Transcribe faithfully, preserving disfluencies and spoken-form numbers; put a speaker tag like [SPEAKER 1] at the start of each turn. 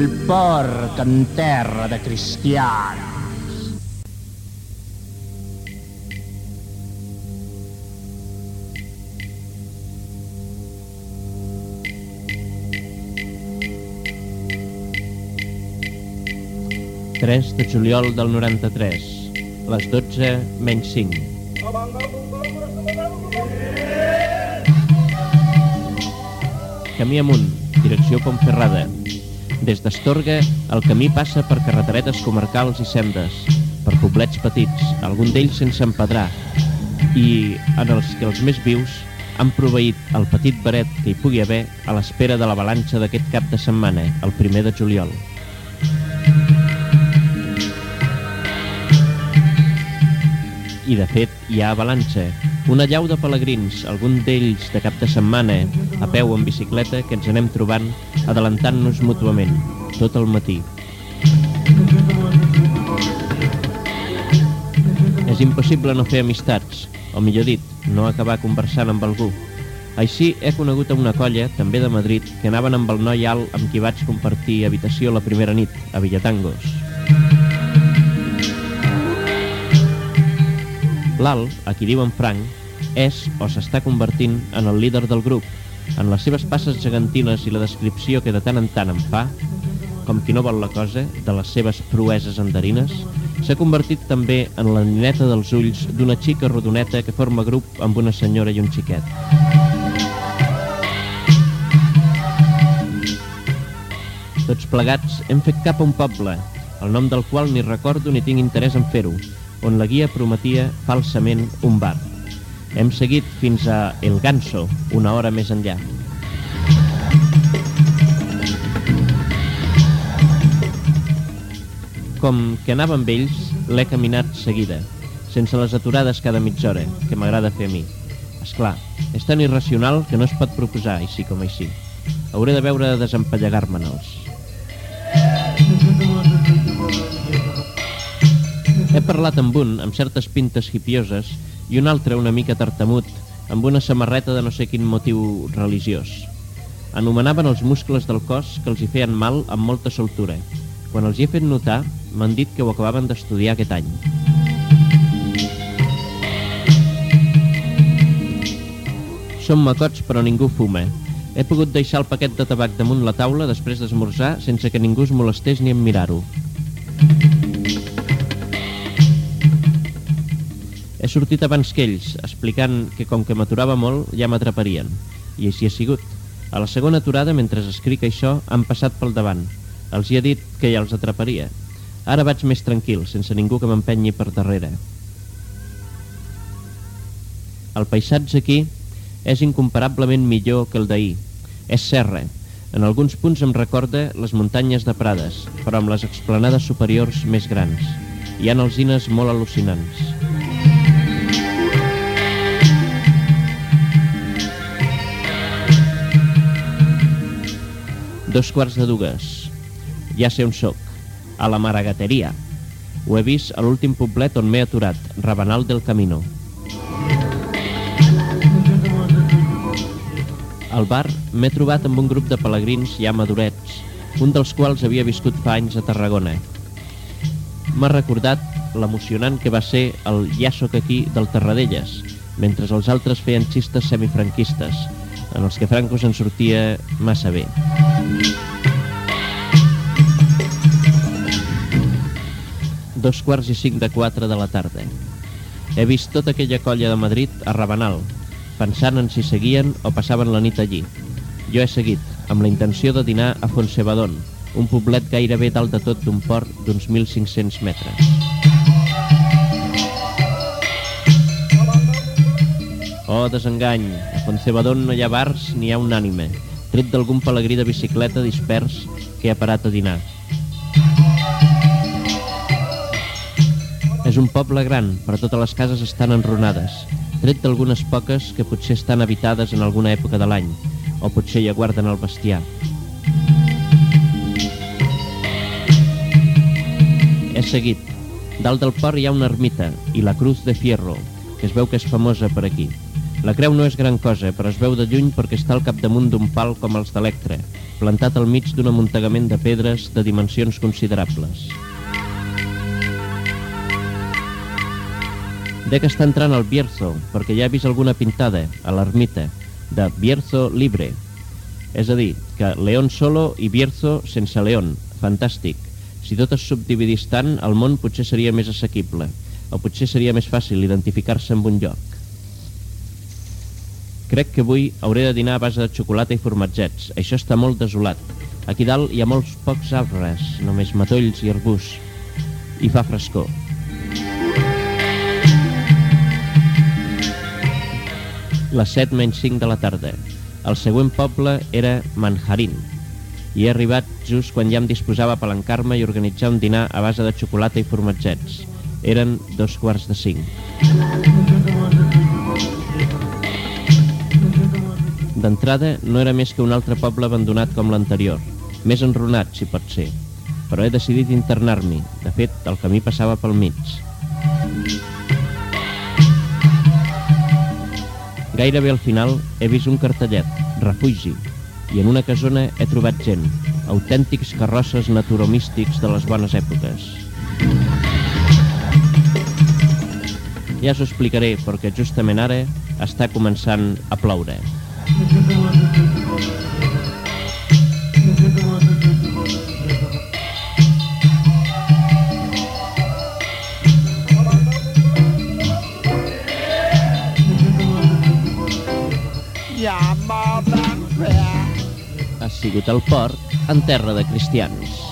[SPEAKER 1] porc en terra de cristians.
[SPEAKER 2] tres de juliol del noranta-tres, les dotze menys cinc. Camí amunt, direcció Pontferrada. Des d'Astorga, el camí passa per carreteretes comarcals i sendes, per poblets petits, algun d'ells sense empedrar, i en els que els més vius han proveït el petit baret que hi pugui haver a l'espera de l'avalanxa d'aquest cap de setmana, el primer de juliol. I de fet hi ha avalanxa, una llau de pelegrins, algun d'ells de cap de setmana, a peu o en bicicleta, que ens anem trobant, adelantant-nos mútuament, tot el matí. És impossible no fer amistats, o millor dit, no acabar conversant amb algú. Així he conegut a una colla, també de Madrid, que anaven amb el noi alt amb qui vaig compartir habitació la primera nit, a Villatangos. L'Alt, a qui diuen Frank, és o s'està convertint en el líder del grup. En les seves passes gegantines i la descripció que de tant en tant en fa, com qui no vol la cosa, de les seves proeses andarines, s'ha convertit també en la nineta dels ulls d'una xica rodoneta que forma grup amb una senyora i un xiquet. Tots plegats hem fet cap a un poble, el nom del qual ni recordo ni tinc interès en fer-ho, on la guia prometia falsament un bar. Hem seguit fins a El Ganso, una hora més enllà. Com que anava amb ells, l'he caminat seguida, sense les aturades cada mitja hora, que m'agrada fer a mi. Esclar, és tan irracional que no es pot proposar, així com així. Hauré de veure de desempallegar-me'ls. He parlat amb un, amb certes pintes hipioses, i un altre una mica tartamut, amb una samarreta de no sé quin motiu religiós. Anomenaven els muscles del cos que els hi feien mal amb molta soltura. Quan els hi he fet notar, m'han dit que ho acabaven d'estudiar aquest any. Som macots però ningú fuma. He pogut deixar el paquet de tabac damunt la taula després d'esmorzar sense que ningú es molestés ni en mirar-ho. He sortit abans que ells, explicant que com que m'aturava molt ja m'atraparien. I així ha sigut. A la segona aturada, mentre escric això, han passat pel davant. Els hi he dit que ja els atraparia. Ara vaig més tranquil, sense ningú que m'empenyi per darrere. El paisatge aquí és incomparablement millor que el d'ahir. És serra. En alguns punts em recorda les muntanyes de Prades, però amb les explanades superiors més grans. Hi ha alzines molt al·lucinants. Dos quarts de dues. Ja sé on soc. A la Maragateria. Ho he vist a l'últim poblet on m'he aturat, Rabanal del Camino. Al bar m'he trobat amb un grup de pelegrins ja madurets, un dels quals havia viscut fa anys a Tarragona. M'ha recordat l'emocionant que va ser el ja soc aquí del Terradellas, mentre els altres feien xistes semifranquistes, en els que Franco se'n sortia massa bé. Dos quarts i cinc de quatre de la tarda. He vist tota aquella colla de Madrid a Rabanal, pensant en si seguien o passaven la nit allí. Jo he seguit, amb la intenció de dinar a Fontsebadón, un poblet gairebé dalt de tot d'un port d'uns mil cinc-cents metres. Oh, desengany, a Fontsebadón no hi ha bars ni hi ha un ànime, tret d'algun pelegrí de bicicleta dispers que ha parat a dinar. És un poble gran, però totes les cases estan enrunades, tret d'algunes poques que potser estan habitades en alguna època de l'any, o potser hi aguarden el bestiar. He seguit. Dalt del port hi ha una ermita, i la Cruz de Fierro, que es veu que és famosa per aquí. La creu no és gran cosa, però es veu de lluny perquè està al capdamunt d'un pal com els d'Electra, plantat al mig d'un amuntegament de pedres de dimensions considerables. Dec estar entrant al Bierzo, perquè ja he vist alguna pintada, a l'ermita, de Bierzo libre. És a dir, que León solo i Bierzo sense León. Fantàstic. Si tot es subdividís tant, el món potser seria més assequible, o potser seria més fàcil identificar-se amb un lloc. Crec que avui hauré de dinar a base de xocolata i formatgets. Això està molt desolat. Aquí dalt hi ha molts pocs arbres, només matolls i arbusts. I fa frescor. Les set menys cinc de la tarda. El següent poble era Manjarín. I he arribat just quan ja em disposava a palancar-me i organitzar un dinar a base de xocolata i formatgets. Eren dos quarts de cinc. D'entrada no era més que un altre poble abandonat com l'anterior, més enrunat, si pot ser. Però he decidit internar-m'hi. De fet, el camí passava pel mig. Gairebé al final he vist un cartellet, refugi, i en una casona he trobat gent, autèntics carrosses naturomístics de les bones èpoques. Ja us ho explicaré, perquè justament ara està començant a ploure. Ha sigut el port en terra de cristians.